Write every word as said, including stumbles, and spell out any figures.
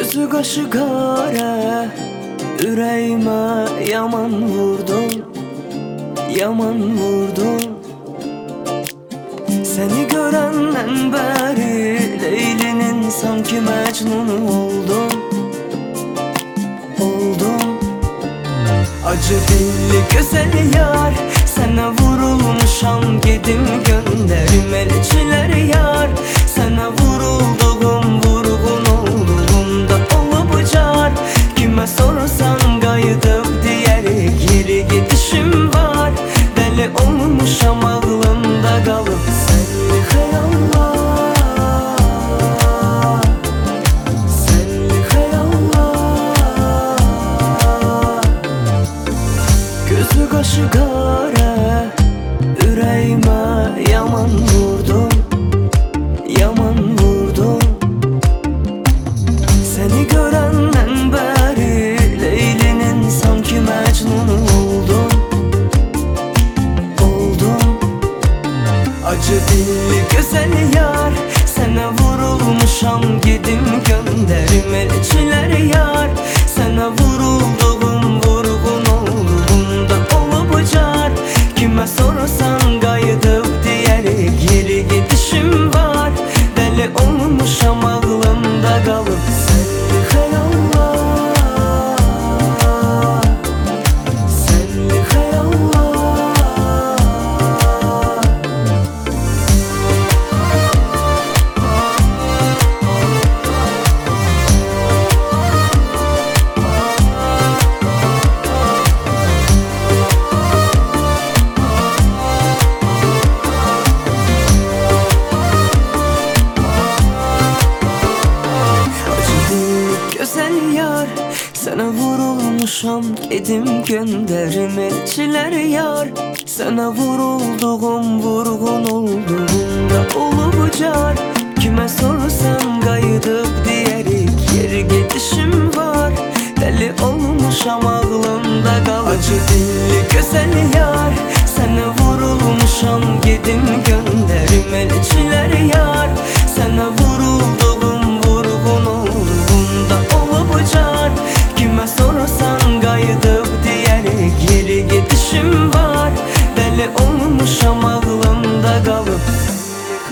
Gözü qaşı qara, ürəyimə yaman vurdun, yaman vurdun. Seni görəndən bəri Leylinin sanki Məcnunu oldum, oldum. Acı dilli gözəl yar, sənə vurulmuşam, gedim göndərim elçilər yar. Sənə vurulduğum, vurğun olduğumda olub car. Kimə sorsan qayıdıb deyərik, geri gedişim var. Dəli olmuşam, ağlımda qalıb sənli xəyallar, sənli xəyallar. Gözü qaşı qara, ürəyimə yaman vurdun, yaman vurdun. Seni görəndən bəri Leylinin sanki Məcnunu oldum, oldum. Acı dilli gözəl yar, sənə vurulmuşam, gedim göndərim elçilər yar. Sənə vurulduğum, vurğun olduğumda olub car. Kimə sorsan qayıdıb deyərik, geri gedişim var. Dəli olmuşam, ağlımda qalıb sənli xəyallar, sənli xəyallar. Gözəl yar, sənə vurulmuşam, gedim göndərim elçilər yar. Sənə vurulduğum, vurğun olduğumda olub car. Kimə sorsan qayıdıb deyərik, geri gedişim var. Dəli olmuşam, ağlımda qalıb acı dilli gözəl yar.